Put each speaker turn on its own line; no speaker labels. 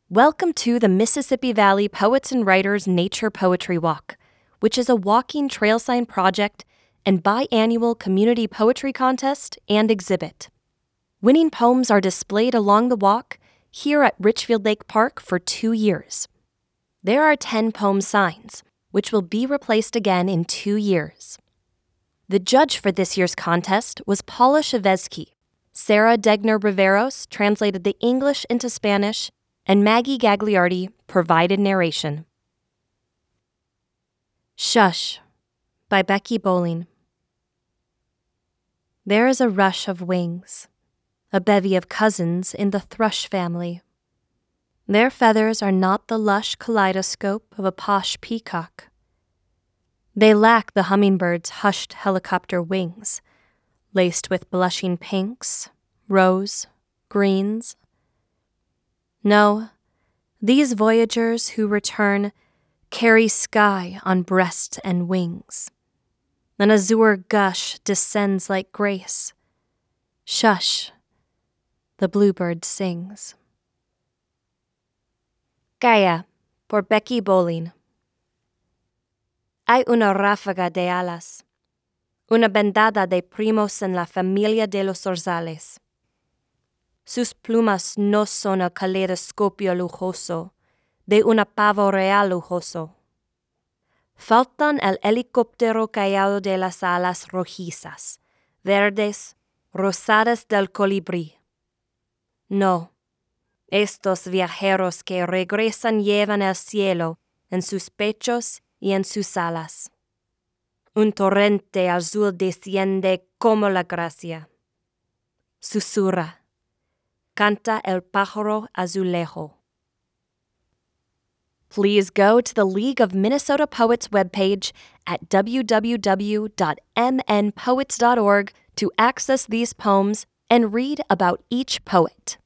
Welcome to the Mississippi Valley Poets and Writers Nature Poetry Walk, which is a walking trail sign project and biannual community poetry contest and exhibit. Winning poems are displayed along the walk here at Richfield Lake Park for 2 years. There are 10 poem signs, which will be replaced again in 2 years. The judge for this year's contest was Paula Chavesky. Sarah Degner-Riveros translated the English into Spanish, and Maggie Gagliardi provided narration. Shush by Becky Bowling. There is a rush of wings, a bevy of cousins in the thrush family. Their feathers are not the lush kaleidoscope of a posh peacock. They lack the hummingbird's hushed helicopter wings, laced with blushing pinks, rose, greens. No, these voyagers who return carry sky on breast and wings. An azure gush descends like grace. Shush, the bluebird sings. Gaia, por Becky Bowling. Hay una ráfaga de alas, una bandada de primos en la familia de los zorzales. Sus plumas no son el caleidoscopio lujoso de un pavo real lujoso. Faltan el helicóptero callado de las alas rojizas, verdes, rosadas del colibrí. No, estos viajeros que regresan llevan el cielo en sus pechos y en sus alas. Un torrente azul desciende como la gracia. Susurra. Canta el pájaro azulejo. Please go to the League of Minnesota Poets webpage at www.mnpoets.org to access these poems and read about each poet.